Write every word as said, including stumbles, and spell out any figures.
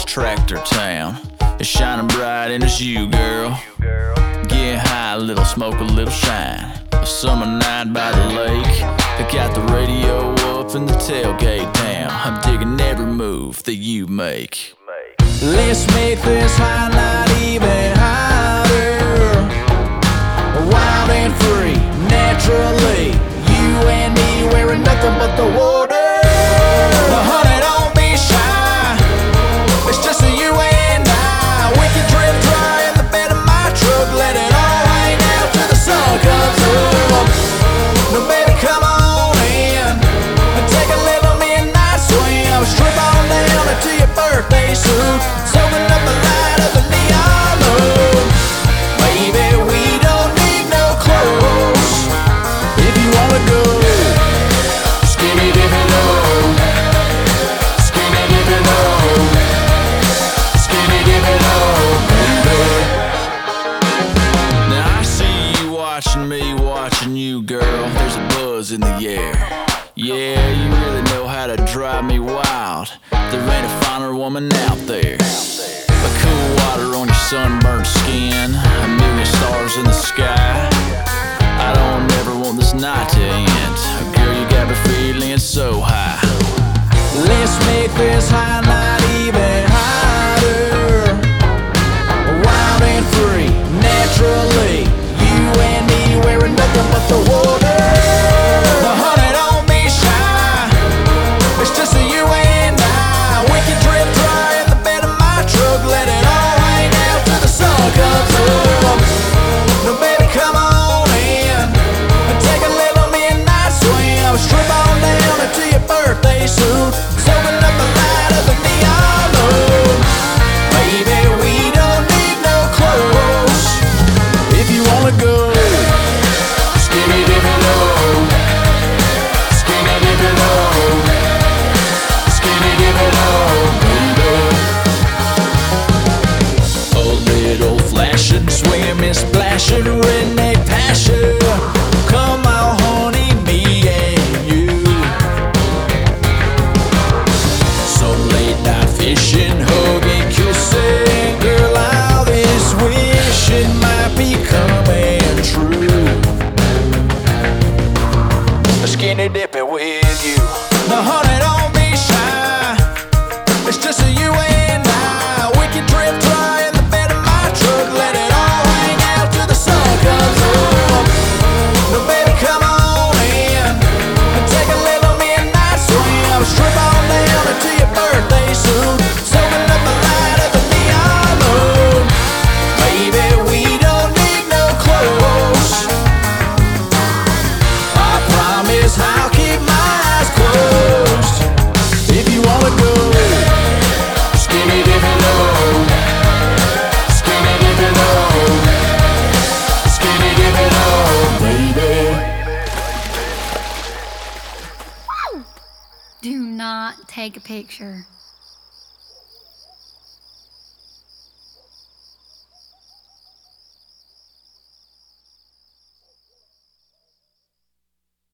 Tractor Town. It's shining bright and it's you, girl. Get high a little, smoke a little, shine. A summer night by the lake. They got the radio up and the tailgate down. I'm digging every move that you make. Let's make this high night even hotter. Wild and free, naturally. You and me wearing nothing but the water. Honey, don't be shy. It's just you and I. We can drift dry in the bed of my truck. Let it all hang out till the sun comes up. Now baby, come on in and take a little midnight swim. Strip on down into your birthday suit, soaking up the light of the neon moon. Baby, we don't need no clothes if you wanna go skinny dipping low, skinny dipping low, skinny dipping low, baby. Now I see you watching me, watching you, girl. There's a buzz in the air. Yeah, you really know how to drive me wild. There ain't a finer woman out there. A cool water on your sunburned skin, a million stars in the sky. I don't ever want this night to end. Girl, you got me feeling so high. Let's make this high night even hotter. Wild and free, naturally. You and me wearing nothing but the water. Honey, don't be shy. It's just you and I. We can drift dry in the bed of my truck. Let it all hang out till the sun comes up. Now baby, come on in and take a little midnight swim. Strip on down into your birthday suit, soaking up the light of the neon moon. Baby, we don't need no clothes if you wanna go skinny dipping low, skinny dipping low, skinny dipping low, baby. A little flashing, swimming, splashing, redneck passion. Come on, honey, me and you. Some late night fishing, hugging, kissing. Girl, all this wishing might be coming true. Skinny dipping with you. Now, honey, don't be shy. It's just you and I. We can drift dry in the bed of my truck. Let it all hang out till the sun comes up. Now, baby, come on in and take a little midnight swim. Strip on down into your birthday suit, soaking up the light of the neon moon. Baby, we don't need no clothes. I promise I'll keep my eyes closed if you wanna go skinny dipping low, skinny dipping low, skinny dipping low, baby. Do not take a picture.